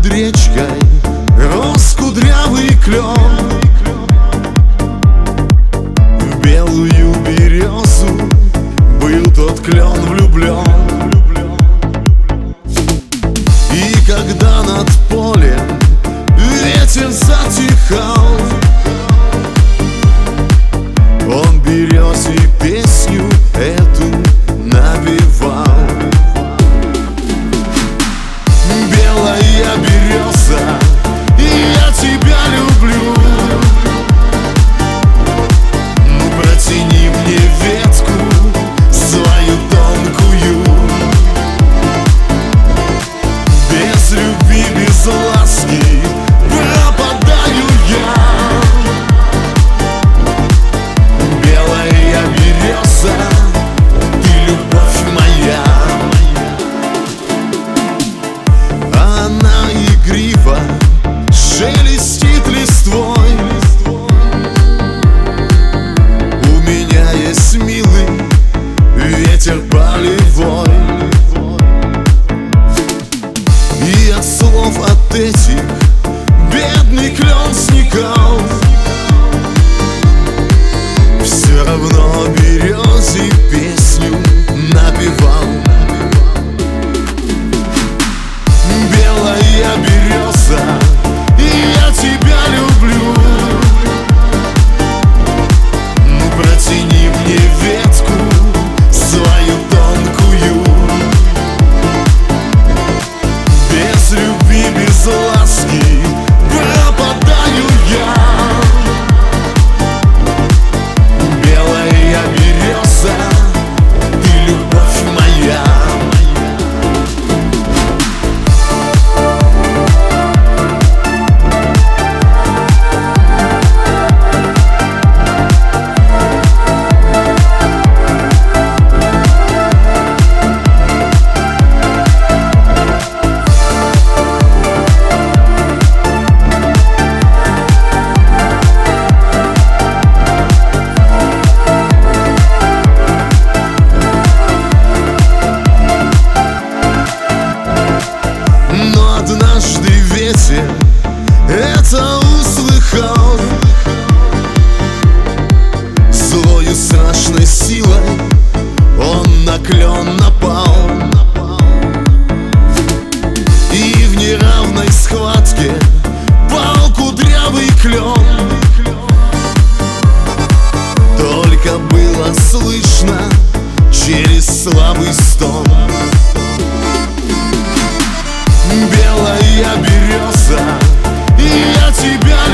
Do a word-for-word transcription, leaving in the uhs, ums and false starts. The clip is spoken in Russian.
над речкой рос кудрявый клен. В белую березу был тот клен влюблен. И когда над полем ветер затихал, он березе песню эту напевал. Белая береза, я тебя люблю, ну протяни мне ветку свою тонкую. Без любви, без ласки пропадаю я. Белая береза, ты любовь моя. Она игриво шелестит листвой. У меня есть милый ветер полевой. И от слов от этих бедный клен сникал. Все равно березе песню напевал. Белая береза, я тебя люблю, ну протяни мне ветку свою тонкую. Без любви, без ласки пропадаю я. Белая береза, ты любовь моя. Однажды ветер это услыхал. Злою страшной силой он на клен напал. И в неравной схватке пал кудрявый клен. Только было слышно через слабый стон. Белая береза, я тебя